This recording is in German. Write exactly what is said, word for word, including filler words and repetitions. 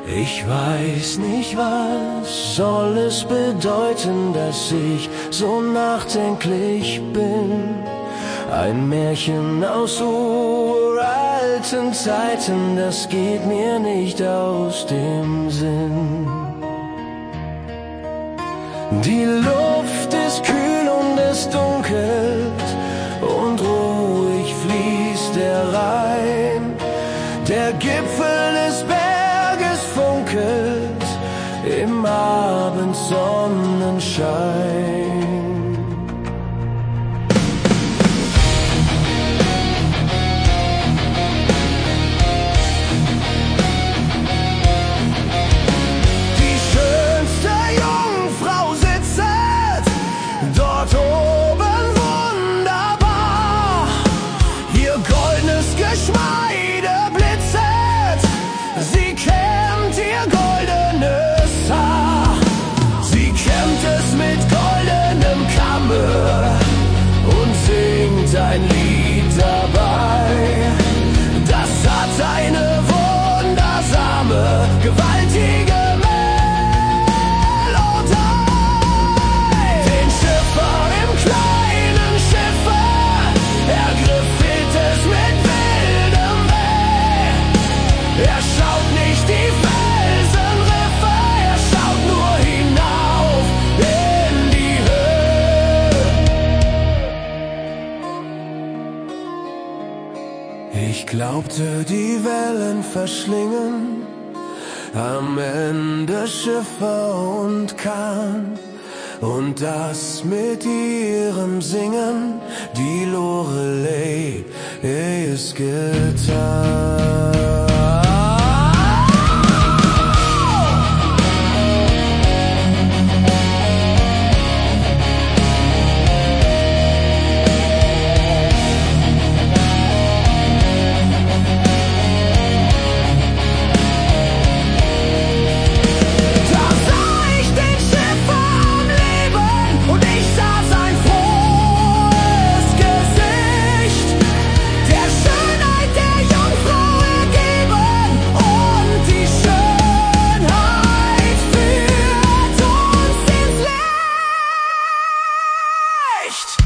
Ich weiß nicht, was soll es bedeuten, dass ich so nachdenklich bin. Ein Märchen aus uralten Zeiten, das geht mir nicht aus dem Sinn. Die Luft ist kühl und es dunkelt und ruhig fließt der Rhein. Der Gipfel des Berges funkelt im Abendsonnenschein. Die schönste Jungfrau sitzt dort oben wunderbar. Ihr goldenes Geschmeide blitzet, sie kämmt ihr goldenes Haar. Sie kämmt es mit goldenem Kamme und singt ein Lied dabei. Das hat eine wundersame, gewaltige Melodie. Den Schiffer im kleinen Schiffe ergriff es mit wildem Weh. Er schaut nicht die Felsenriffe, er schaut nur hinauf in die Höhe. Ich glaubte, die Wellen verschlingen am Ende Schiffer und Kahn, und das mit ihrem Singen, die Lorelei ist getan. Echt?